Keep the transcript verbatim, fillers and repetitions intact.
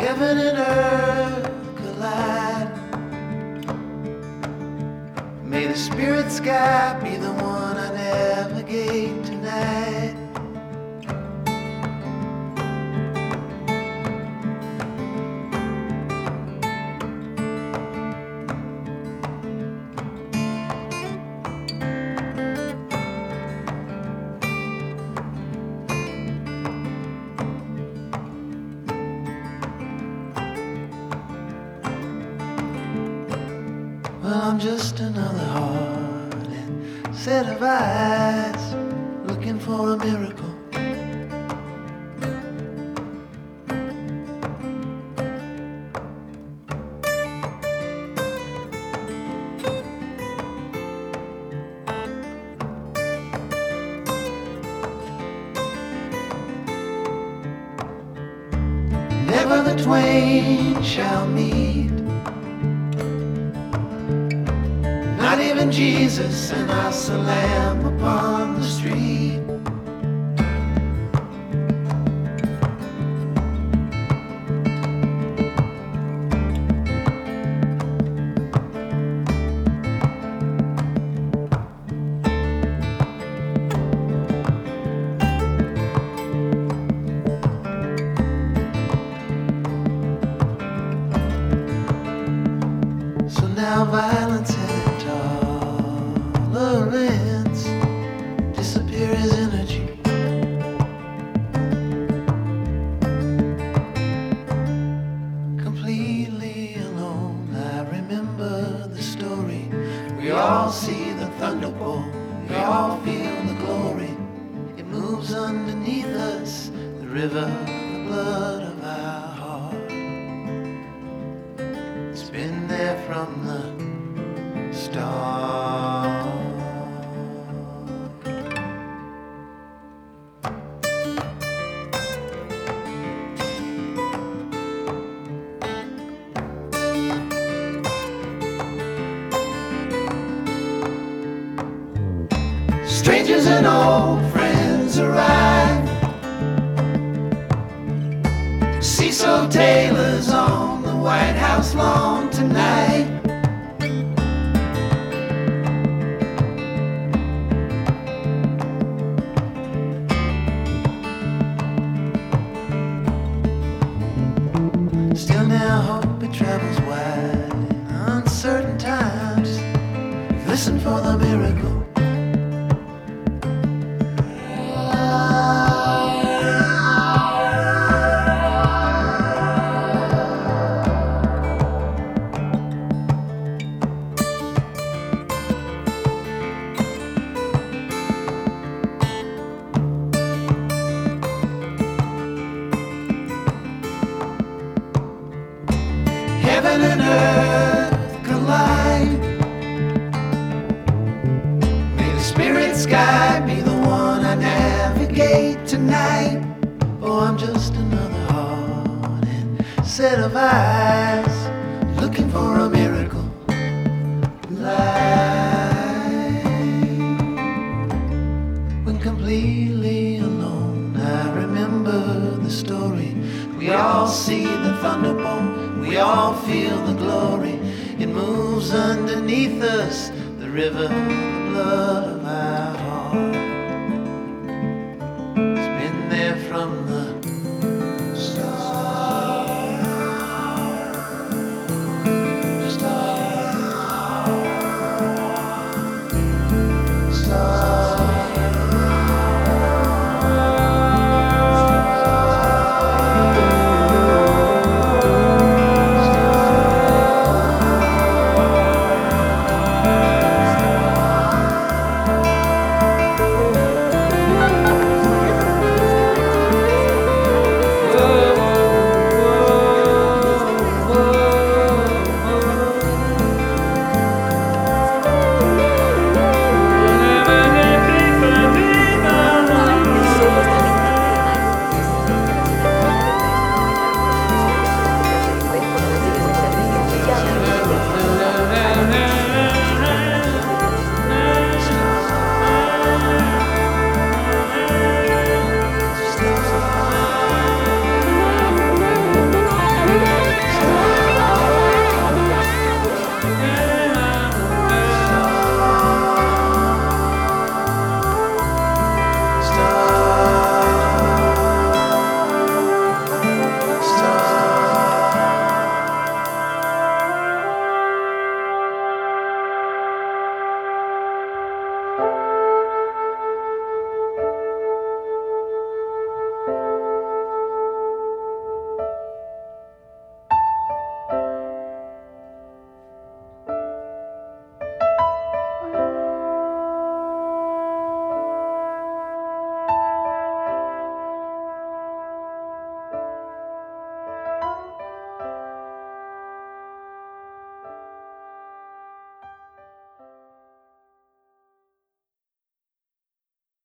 Heaven and earth collide. May the spirit sky be the one I navigate tonight. Well, I'm just another heart and set of eyes looking for a miracle. Never the twain shall meet, not even Jesus and our salam upon the street. So now violence and tolerance disappear as energy. Completely alone, I remember the story. We all see the thunderbolt, we all feel the glory. It moves underneath us, the river, the blood of our heart. It's been there from the start. Strangers and old friends arrive. Cecil Taylor's on the White House lawn tonight. Still now hope it travels wide in uncertain times. Listen for the miracle. Heaven and earth collide. May the spirit sky be the one I navigate tonight. Oh, I'm just another heart and set of eyes looking for a miracle. Light. When completely alone, I remember the story. We all see the thunderbolt, we all feel the glory. It moves underneath us, the river, the blood of our